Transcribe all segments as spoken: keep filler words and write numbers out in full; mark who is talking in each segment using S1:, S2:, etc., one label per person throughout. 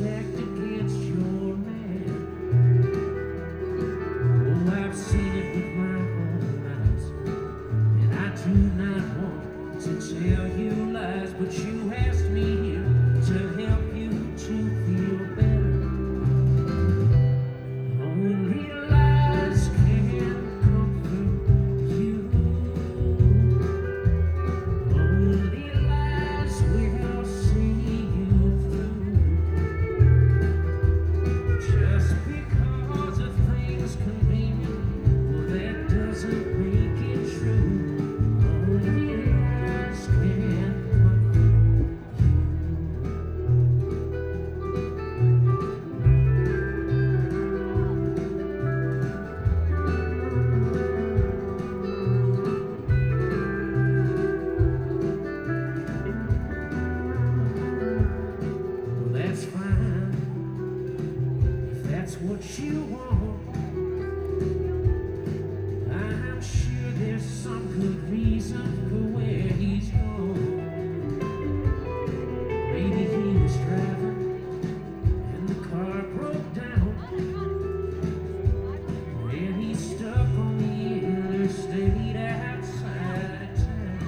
S1: stacked against your man. Oh, I've seen it with my own eyes, and I do not want to tell you lies, but you asked me here to help you to feel better. Only lies can comfort you. Only lies will see you through. Just because a thing's convenient, well, that doesn't make it true. Only lies can Well, that's fine if that's what you want. I'm sure there's some good reason for where he's gone. Maybe he was driving and the car broke down, and he's stuck on the interstate outside of town.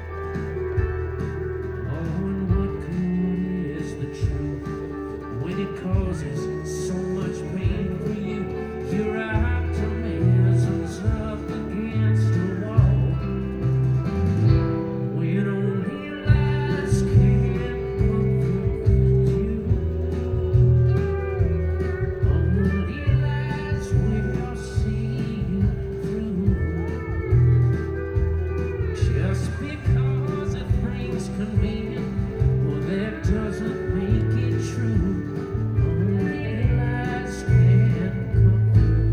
S1: Oh, and what good is the truth when it causes so much pain for you? Your optimism's up against a wall, when only lies can comfort you. Only lies will see you through. Just because a thing's convenient, well, that doesn't make it true. Only lies can comfort you.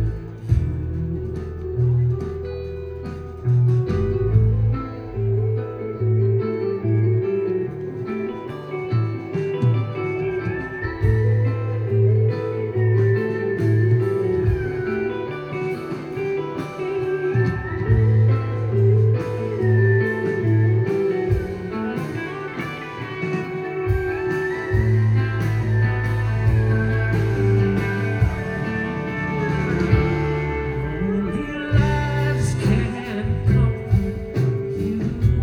S1: Only lies can comfort you.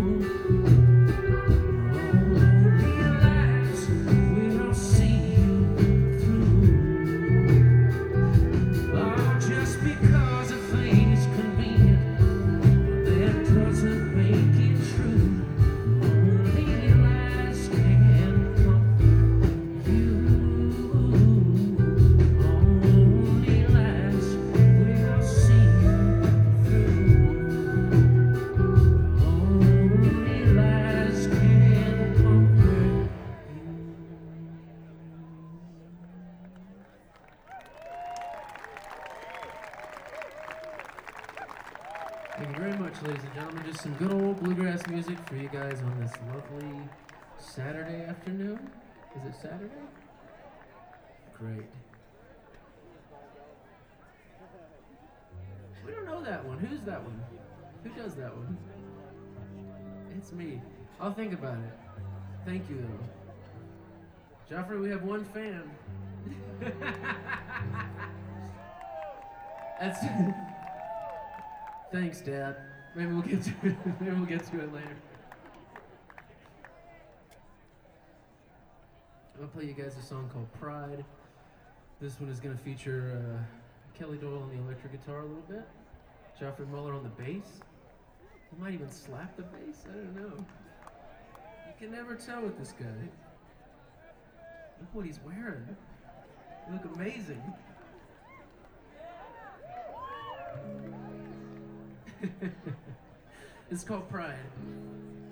S1: Only lies will see you through. Oh, just because a thing is convenient, that doesn't make it true. Only lies can comfort you. Only lies will see you through. Only lies can comfort you. Thank you very much, ladies and gentlemen. Just some good old bluegrass music for you guys on this lovely Saturday afternoon. Is it Saturday? Great. We don't know that one. Who's that one? Who does that one? It's me. I'll think about it. Thank you, though. Joffrey, we have one fan. That's. Thanks, Dad. Maybe we'll get to it. Maybe we'll get to it later. I'll play you guys a song called Pride. This one is going to feature uh, Kelly Doyle on the electric guitar a little bit, Joffrey Muller on the bass. He might even slap the bass. I don't know. You can never tell with this guy. Look what he's wearing. You look amazing. It's called Pride.